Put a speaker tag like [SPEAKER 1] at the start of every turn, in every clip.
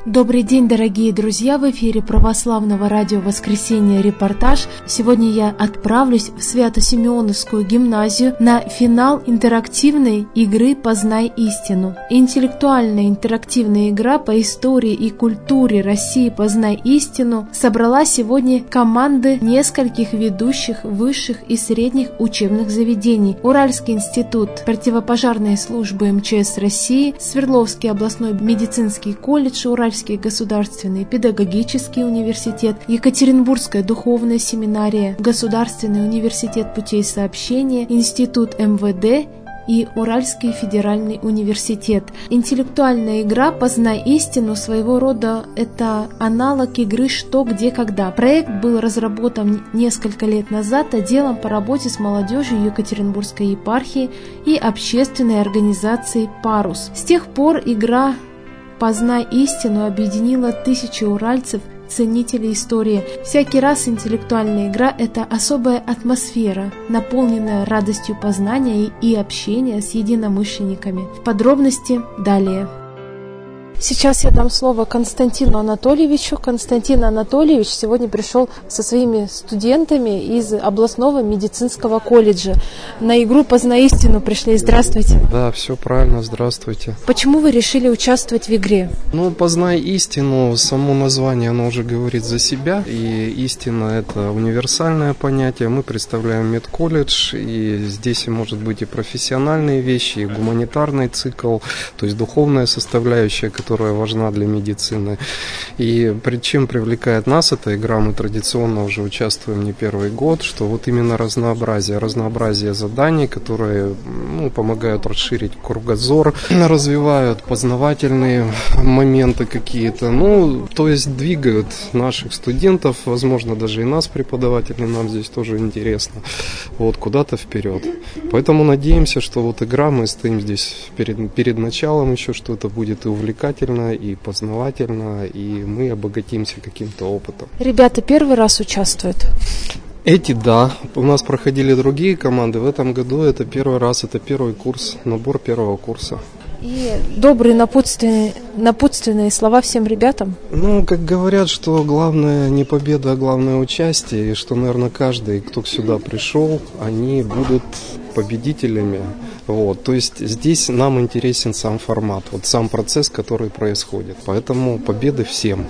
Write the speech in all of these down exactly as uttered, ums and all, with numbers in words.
[SPEAKER 1] Добрый день, дорогие друзья! В эфире Православного радио «Воскресенье» репортаж. Сегодня я отправлюсь в Свято-Симеоновскую гимназию на финал интерактивной игры «Познай истину». Интеллектуальная интерактивная игра по истории и культуре России «Познай истину» собрала сегодня команды нескольких ведущих высших и средних учебных заведений: Уральский институт противопожарной службы эм че эс России, Свердловский областной медицинский колледж, Уральский государственный педагогический университет, Екатеринбургская духовная семинария, Государственный университет путей сообщения, Институт эм вэ дэ и Уральский федеральный университет. Интеллектуальная игра «Познай истину» своего рода это аналог игры «Что, где, когда». Проект был разработан несколько лет назад отделом по работе с молодежью Екатеринбургской епархии и общественной организацией «Парус». С тех пор игра «Познай истину» объединила тысячи уральцев, ценителей истории. Всякий раз интеллектуальная игра – это особая атмосфера, наполненная радостью познания и общения с единомышленниками. Подробности далее. Сейчас я дам слово Константину Анатольевичу. Константин Анатольевич сегодня пришел со своими студентами из областного медицинского колледжа. На игру «Познай истину» пришли. Здравствуйте.
[SPEAKER 2] Да, все правильно, здравствуйте.
[SPEAKER 1] Почему вы решили участвовать в игре?
[SPEAKER 2] Ну, «Познай истину», само название, оно уже говорит за себя. И истина – это универсальное понятие. Мы представляем медколледж, и здесь может быть и профессиональные вещи, и гуманитарный цикл, то есть духовная составляющая, которая важна для медицины. И пред чем привлекает нас эта игра, мы традиционно уже участвуем не первый год, что вот именно разнообразие, разнообразие заданий, которые ну, помогают расширить кругозор, развивают познавательные моменты какие-то, ну, то есть двигают наших студентов, возможно, даже и нас, преподавателей, нам здесь тоже интересно, вот, куда-то вперед. Поэтому надеемся, что вот игра, мы стоим здесь перед, перед началом еще, что это будет и увлекательно, и познавательно, и мы обогатимся каким-то опытом.
[SPEAKER 1] Ребята первый раз участвуют?
[SPEAKER 2] Эти, да. У нас проходили другие команды. В этом году это первый раз, это первый курс, набор первого курса.
[SPEAKER 1] И добрые напутственные, напутственные слова всем ребятам?
[SPEAKER 2] Ну, как говорят, что главное не победа, а главное участие, и что, наверное, каждый, кто сюда пришел, они будут победителями. Вот, то есть здесь нам интересен сам формат, вот сам процесс, который происходит. Поэтому победы всем.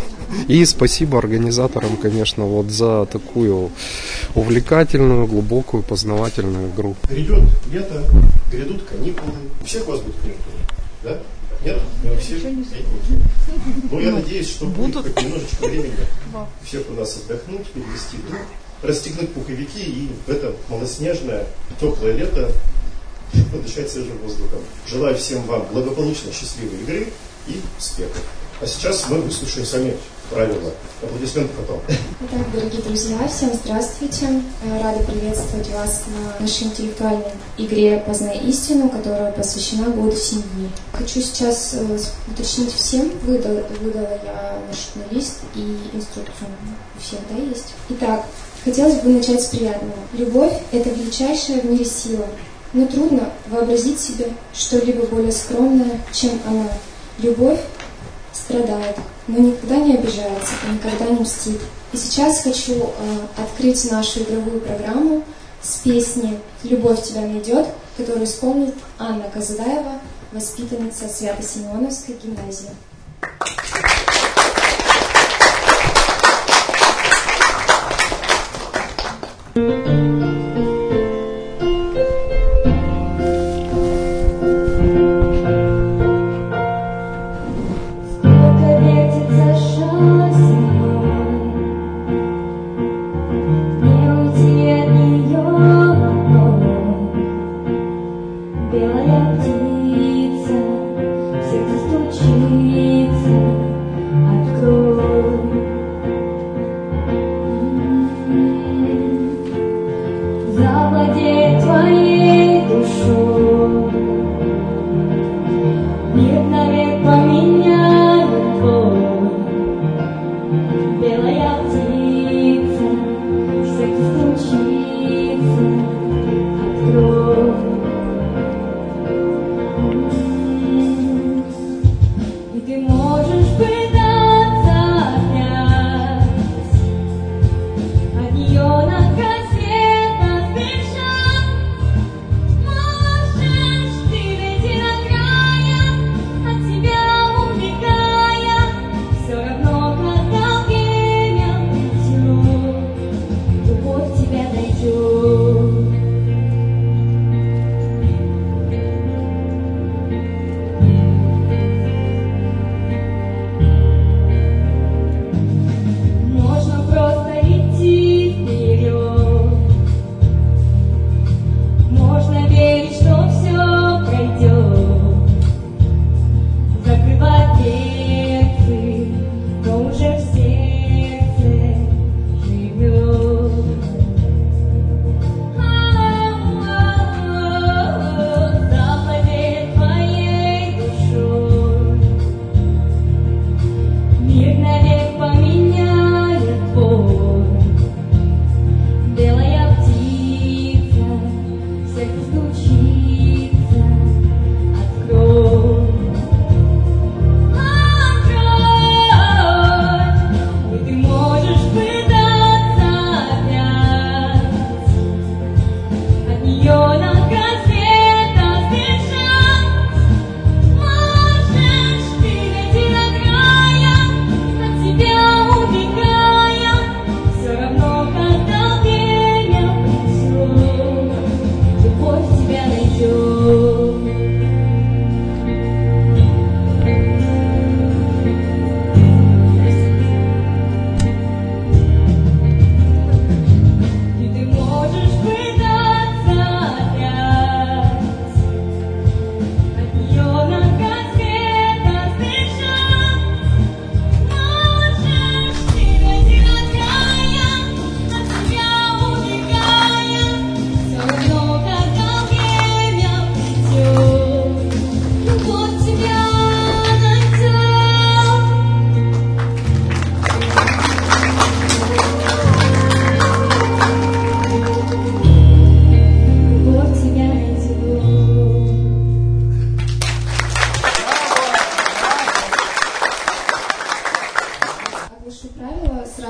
[SPEAKER 2] И спасибо организаторам, конечно, вот за такую увлекательную, глубокую, познавательную игру.
[SPEAKER 3] Грядет лето, грядут каникулы. У всех у вас будут каникулы, да? Нет? Не у всех? Ну, я надеюсь, что будет хоть немножечко времени всех у нас отдохнуть, перевести дух, расстегнуть пуховики и в это малоснежное, теплое лето подышать свежим воздухом. Желаю всем вам благополучной, счастливой игры и успехов. А сейчас мы выслушаем сами правила. Аплодисменты потом.
[SPEAKER 4] Итак, дорогие друзья, всем здравствуйте. Рада приветствовать вас на нашей интеллектуальной игре «Познай истину», которая посвящена году семьи. Хочу сейчас э, уточнить всем, выдала, выдала я маршрутный лист и инструкцию. У всех, да, есть? Итак, хотелось бы начать с приятного. Любовь – это величайшая в мире сила. Но трудно вообразить себе что-либо более скромное, чем она. Любовь страдает, но никогда не обижается и никогда не мстит. И сейчас хочу э, открыть нашу игровую программу с песней «Любовь тебя найдет», которую исполнит Анна Казадаева, воспитанница Свято-Симеоновской гимназии.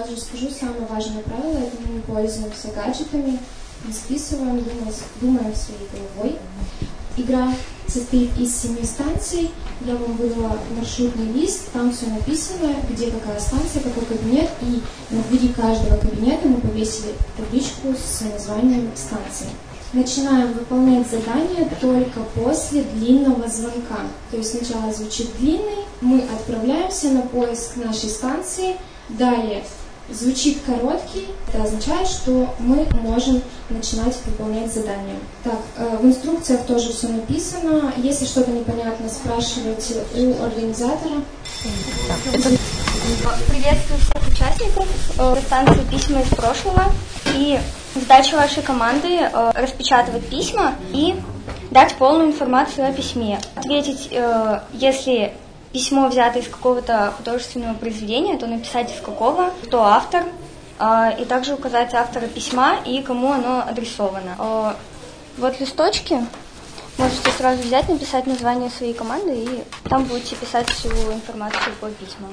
[SPEAKER 4] сразу скажу, самое важное правило – это мы не пользуемся гаджетами, не списываем, думаем, думаем своей головой. Игра состоит из семи станций. Я вам выдала маршрутный лист, там все написано, где какая станция, какой кабинет, и на двери каждого кабинета мы повесили табличку с названием станции. Начинаем выполнять задание только после длинного звонка. То есть сначала звучит длинный, мы отправляемся на поиск нашей станции, далее звучит короткий, это означает, что мы можем начинать выполнять задание. Так, в инструкциях тоже все написано. Если что-то непонятно, спрашивайте у организатора.
[SPEAKER 5] Приветствую всех участников станции «Письма из прошлого». И задача вашей команды распечатывать письма и дать полную информацию о письме. Ответить, если письмо взято из какого-то художественного произведения, то написать из какого, кто автор, и также указать автора письма и кому оно адресовано. Вот листочки. Можете сразу взять, написать название своей команды, и там будете писать всю информацию по письмам.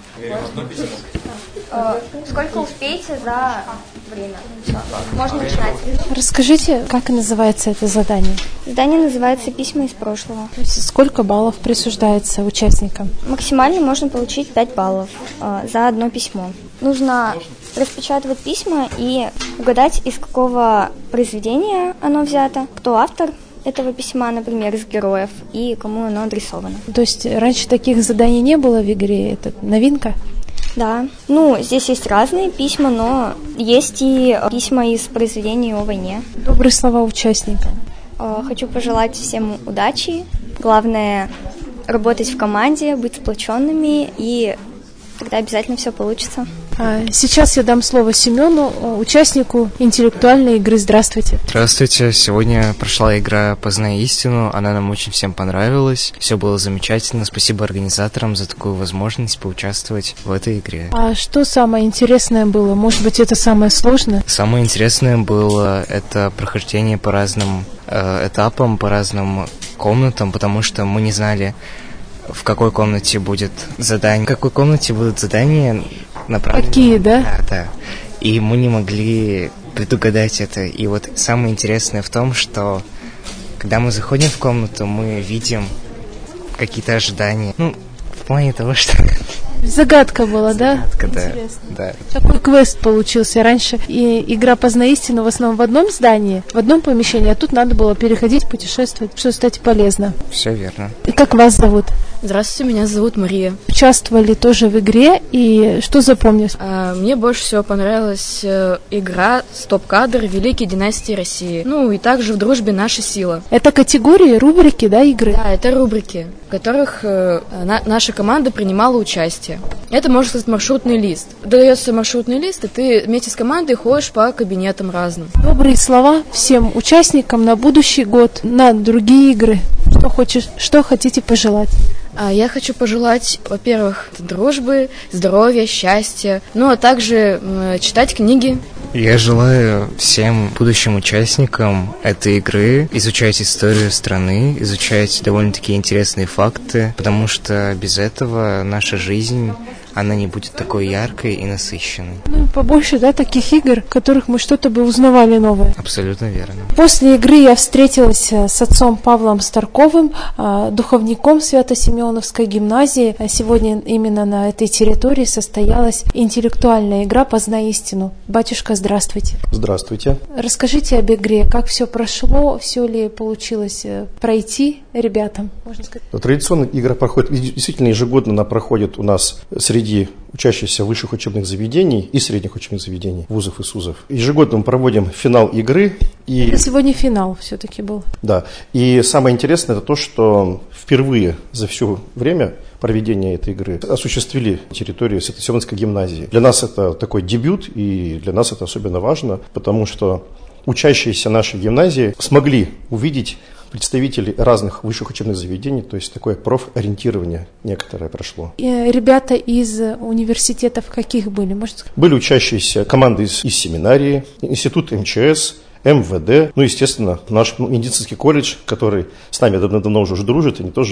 [SPEAKER 5] Вот. Сколько успеете за время. Все. Можно начинать.
[SPEAKER 1] Расскажите, как называется это задание?
[SPEAKER 5] Задание называется «Письма из прошлого».
[SPEAKER 1] То есть сколько баллов присуждается участникам?
[SPEAKER 5] Максимально можно получить пять баллов э, за одно письмо. Нужно распечатывать письма и угадать, из какого произведения оно взято, кто автор этого письма, например, из героев, и кому оно адресовано.
[SPEAKER 1] То есть раньше таких заданий не было в игре? Это новинка?
[SPEAKER 5] Да. Ну, здесь есть разные письма, но есть и письма из произведений о войне.
[SPEAKER 1] Добрые слова участникам.
[SPEAKER 5] Хочу пожелать всем удачи. Главное — работать в команде, быть сплоченными, и тогда обязательно все получится.
[SPEAKER 1] Сейчас я дам слово Семену, участнику интеллектуальной игры. Здравствуйте.
[SPEAKER 6] Здравствуйте. Сегодня прошла игра «Познай истину». Она нам очень всем понравилась. Все было замечательно. Спасибо организаторам за такую возможность поучаствовать в этой игре.
[SPEAKER 1] А что самое интересное было? Может быть, это самое сложное?
[SPEAKER 6] Самое интересное было это прохождение по разным э, этапам, по разным комнатам, потому что мы не знали, в какой комнате будет задание, в какой комнате будут задания направлены.
[SPEAKER 1] Какие, да?
[SPEAKER 6] Да, да. И мы не могли предугадать это. И вот самое интересное в том, что когда мы заходим в комнату, мы видим какие-то ожидания. Ну, в плане того, что...
[SPEAKER 1] Загадка была, да?
[SPEAKER 6] Загадка, да.
[SPEAKER 1] Интересно.
[SPEAKER 6] Да.
[SPEAKER 1] Такой квест получился. Раньше и игра «Познай истину» в основном в одном здании, в одном помещении, а тут надо было переходить, путешествовать, что, кстати, полезно.
[SPEAKER 6] Все верно.
[SPEAKER 1] И как вас зовут?
[SPEAKER 7] Здравствуйте, меня зовут Мария.
[SPEAKER 1] Участвовали тоже в игре, и что запомнилось?
[SPEAKER 7] А, мне больше всего понравилась э, игра «Стоп-кадр. Великие династии России». Ну, и также «В дружбе наша сила».
[SPEAKER 1] Это категории, рубрики, да, игры?
[SPEAKER 7] Да, это рубрики, в которых э, на, наша команда принимала участие. Это, можно сказать, маршрутный лист. Дается маршрутный лист, и ты вместе с командой ходишь по кабинетам разным.
[SPEAKER 1] Добрые слова всем участникам на будущий год, на другие игры. Что хочешь, что хотите пожелать?
[SPEAKER 7] А я хочу пожелать, во-первых, дружбы, здоровья, счастья, ну а также э, читать книги.
[SPEAKER 6] Я желаю всем будущим участникам этой игры изучать историю страны, изучать довольно-таки интересные факты, потому что без этого наша жизнь, она не будет такой яркой и насыщенной.
[SPEAKER 1] Ну, побольше, да, таких игр, в которых мы что-то бы узнавали новое.
[SPEAKER 6] Абсолютно верно.
[SPEAKER 1] После игры я встретилась с отцом Павлом Старковым, духовником Свято-Симеоновской гимназии. Сегодня именно на этой территории состоялась интеллектуальная игра «Познай истину». Батюшка, здравствуйте.
[SPEAKER 3] Здравствуйте.
[SPEAKER 1] Расскажите об игре, как все прошло, все ли получилось пройти ребятам, можно сказать?
[SPEAKER 3] Традиционно игра проходит, действительно ежегодно она проходит у нас среди учащихся высших учебных заведений и средних учебных заведений, вузов и СУЗов. Ежегодно мы проводим финал игры. И...
[SPEAKER 1] Это сегодня финал все-таки был.
[SPEAKER 3] Да. И самое интересное это то, что впервые за все время проведения этой игры осуществили территорию Свято-Симеоновской гимназии. Для нас это такой дебют, и для нас это особенно важно, потому что учащиеся нашей гимназии смогли увидеть представителей разных высших учебных заведений, то есть такое профориентирование некоторое прошло. И
[SPEAKER 1] ребята из университетов каких были, можно сказать?
[SPEAKER 3] Были учащиеся команды из, из семинарии, институт эм че эс, эм вэ дэ, ну, естественно, наш медицинский колледж, который с нами давно-давно уже дружит, они тоже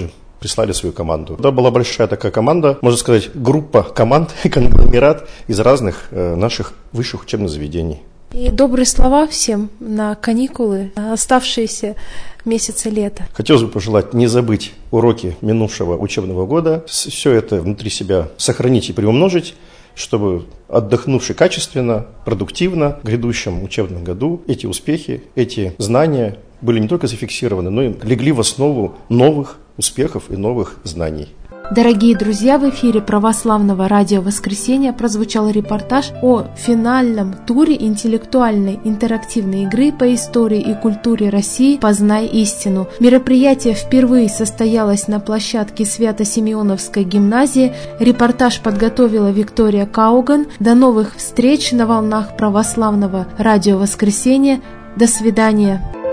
[SPEAKER 3] прислали свою команду. Да, была большая такая команда, можно сказать, группа команд, конгломерат из разных э, наших высших учебных заведений.
[SPEAKER 1] И добрые слова всем на каникулы, на оставшиеся месяцы лета.
[SPEAKER 3] Хотелось бы пожелать не забыть уроки минувшего учебного года, все это внутри себя сохранить и приумножить, чтобы отдохнувши качественно, продуктивно в грядущем учебном году эти успехи, эти знания были не только зафиксированы, но и легли в основу новых успехов и новых знаний.
[SPEAKER 1] Дорогие друзья, в эфире Православного радио «Воскресенье» прозвучал репортаж о финальном туре интеллектуальной интерактивной игры по истории и культуре России «Познай истину». Мероприятие впервые состоялось на площадке Свято-Симеоновской гимназии. Репортаж подготовила Виктория Кауган. До новых встреч на волнах Православного радио «Воскресенье». До свидания.